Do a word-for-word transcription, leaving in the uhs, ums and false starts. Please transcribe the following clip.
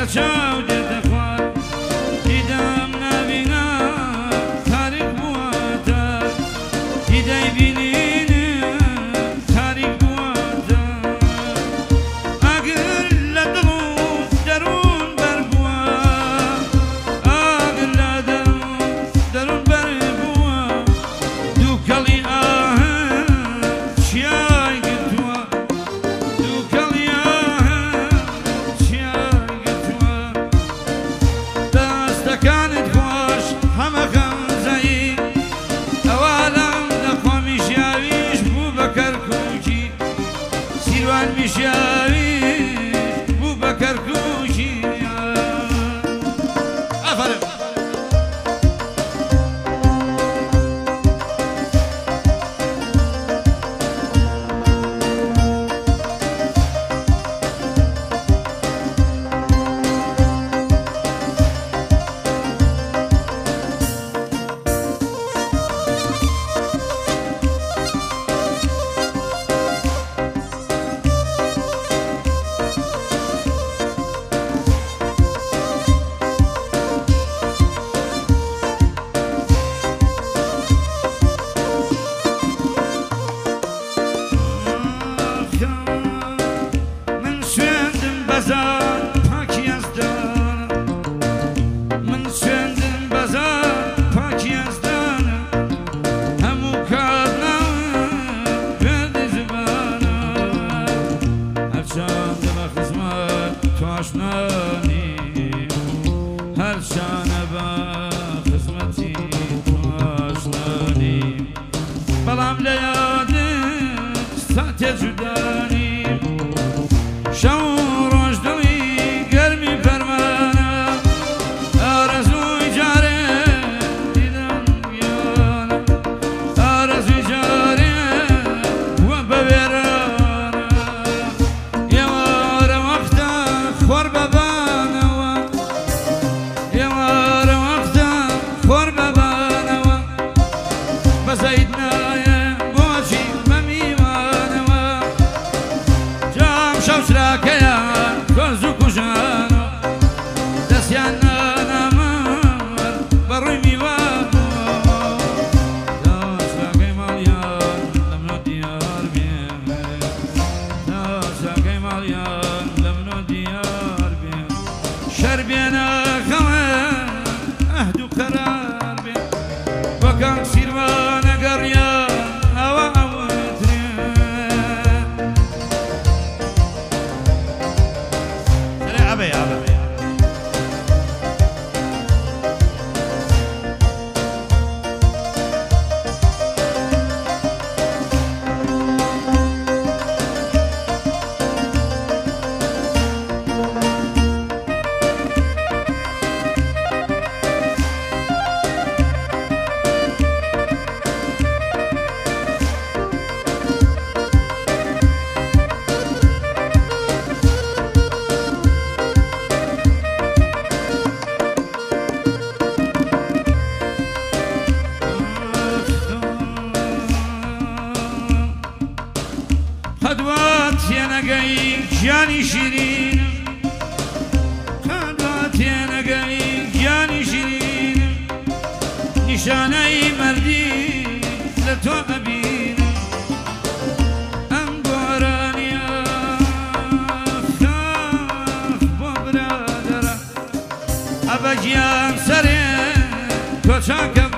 چاو دێتە خوار دیدەم نابینا تاریک بووەتە دیدەی بینینم تاریک بووەتە ئەگەر لە دڵ و دەروون بەر بووە ئەگەر لە دڵ و دەروون بەر بووە دوو کەڵی ئاهەن چیای گرتووە دوو کەڵی ئاهەن چیای گرتووە دەستەکانت خۆش هەمە خەمزەیی ئەوە لەم دەخوا میشیاویش بوو بە کەرکووکی سیروان میشیاویش بوو بە کەرکووکی ئەفەرم من سوێندم بەزار پاکی ئەزدانە من سوێندم بەزار پاکی ئەزدانە هەموو کارنامەم فێردی زبانە هەرچەندە بە خزمەت تۆ ئاشنانی هەرچەندە بە خزمەتی تۆ ئاشنانی بەڵام لە یادت ساتێ جودانی شەو ڕۆژ دڵی گەرمی فەرمانە ئارەزووی جارێ دیدەم گیانە ئارەزووی جارێ وە بە وێرانە ئێوارە وەختە خۆر بەبانەوە ئێوارە وەختە خۆر بەبانەوە بەزەید نایە بۆچی بەمیوانەوە جام شەو چراکەیان کۆز و کوژانە دەستیان نانەمەر بەڕووی میوانەوە دا چراکەی ماڵیان لە منۆ دیار بێ دا چراکەی ماڵیان لە منۆ دیار بێ شەر بێنە خەوە ئەهد و قەرار بێ وەکەم سیروانە گەڕیان ئەوە ئەوەترێ سەرێ ئەبێ ئەبێ خەدوات تێنەگەی گیانی شیرینم خەدوات تێنەگەی گیانی شیرینم نیشانەی مەردی لە تۆ ئەبینم ئەم گۆرانیە خاف بۆ برادەرە ئەبە گیان سەرێ تۆ چاکە